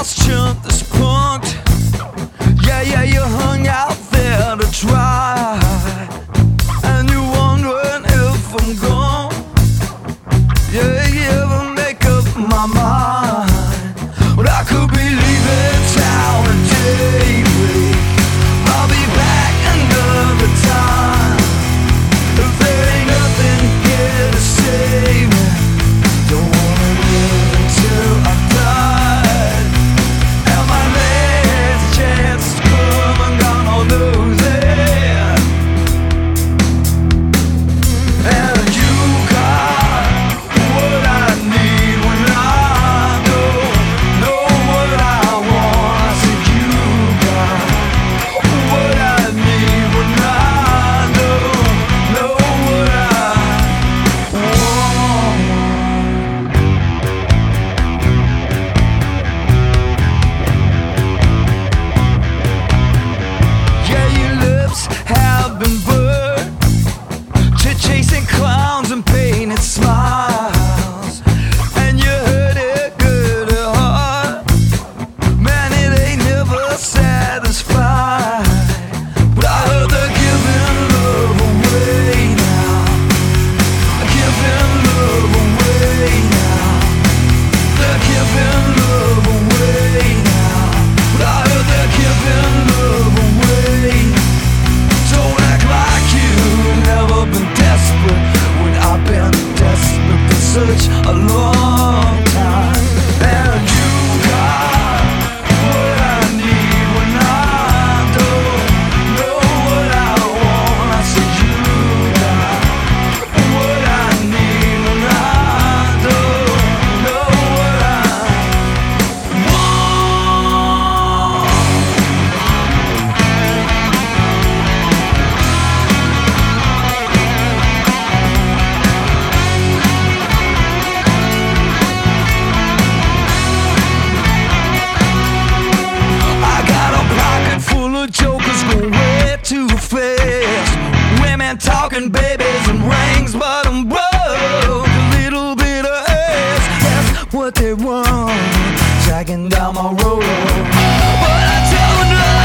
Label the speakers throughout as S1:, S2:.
S1: last chump that's punked. Yeah, you hung out there to try, and you're wondering if I'm gone. Yeah, you ever make up my mind? Well, I could be leaving town today. I'll be back another time. If there ain't nothing here to save me, don't wanna live until I died. And my last chance to come and gone, I'll lose it. And you got what I need when I don't know what I want. I said you got what I need when I don't know what I want. Yeah, your lips have been burned to chasing clowns and painted smiles, and you heard it good at heart. Man, it ain't never satisfied. But I heard they're giving love away now. Giving love away now. They're giving love away now. But I heard they're giving love away. Don't act like you've never been desperate when I've been desperate for such a long time. And you got what I need when I don't know what I want. I said you got what I need when I don't know what I want. I got a pocket full of jokers going way too fast. Women talking babies and rings, but I'm broke. A little bit of ass, that's what they want. Dragging down my road, but I tell them no.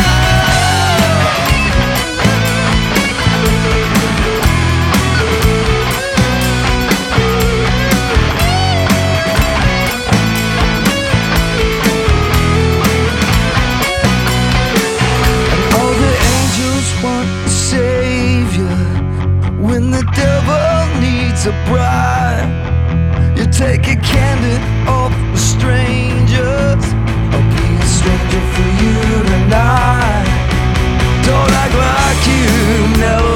S1: All the angels want a savior when the devil needs a bride. You take a candid off the strangers. I'll be a stranger for you tonight. Don't act like you never